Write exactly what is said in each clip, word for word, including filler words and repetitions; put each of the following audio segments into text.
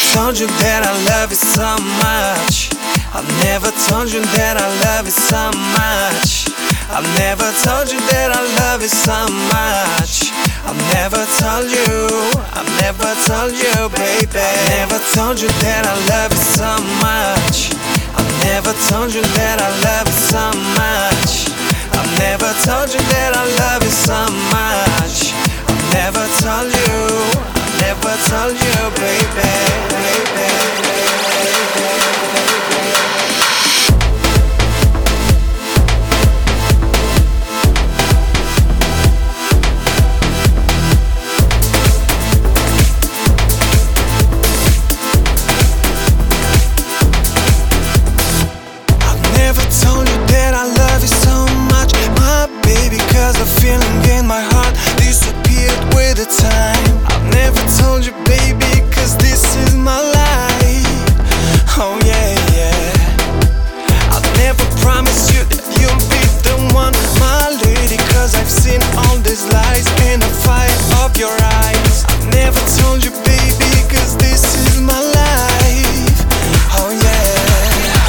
told you that I love you so much. I've never told you that I love you so much. I've never told you that I love you so much. I've never told you, I've never told you, baby. I've never told you that I love you so much. I've never told you that I love you so much. I've never told you that I love you so much. I've never told you, I've never told you, baby, baby. Feeling in my heart disappeared with the time. I've never told you, baby, cause this is my life. Oh yeah, yeah. I've never promised you that you'll be the one, my lady, cause I've seen all these lies in the fire of your eyes. I've never told you, baby, cause this is my life. Oh yeah.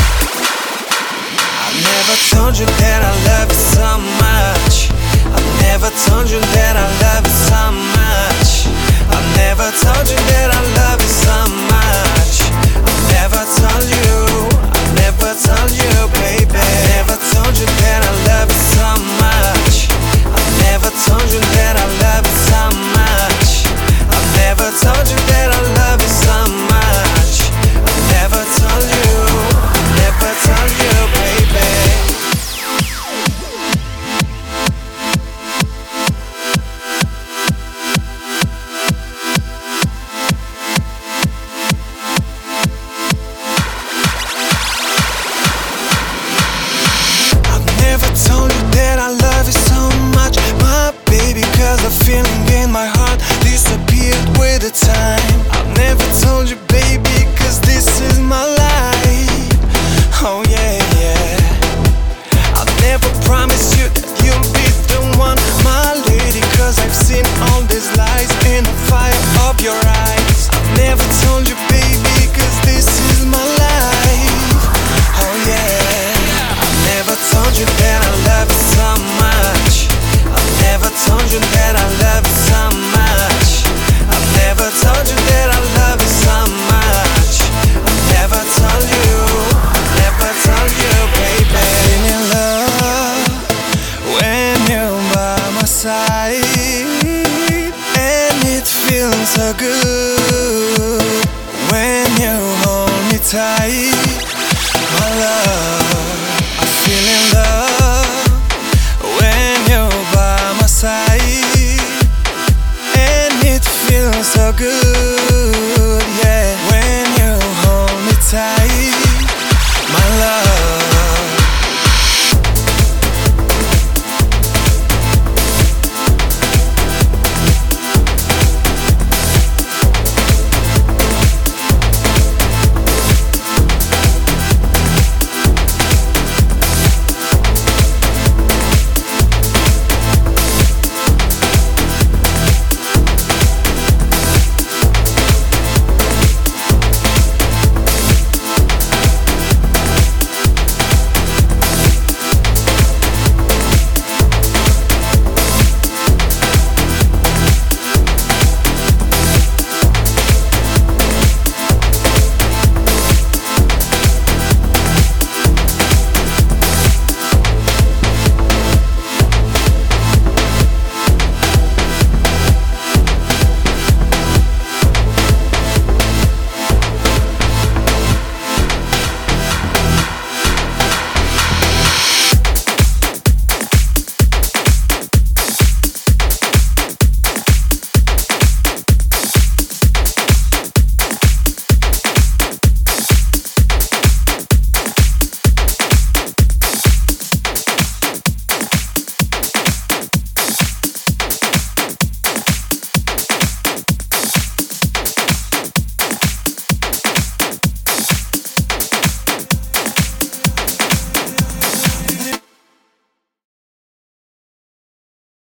I've never told you that I love you so much. I've never told you that I love you so much. I've never told you that I love you so much. I've never told you, I've never told you, baby. I've never told you that I love you so much. I've never told you that I love you so much. I've never told you that I love you so much. I've never told you, I've never told you, baby. Told you that I love you so much, my baby, cause the feeling in my heart disappeared with the time. I've never told you, baby, cause this is my life. Oh yeah, yeah. I've never promised you that you'll be the one, my lady, cause I've seen all these lies in the fire of your eyes. I've never told you, baby, cause this is my life. Oh yeah. I've never told you that I love you so much. I've never told you that I love you so much. I've never told you that I love you so much. I've never told you, I've never told you, baby. Feeling love when you're by my side, and it feels so good when you hold me tight, my love. I'm feeling love when you're by my side, and it feels so good.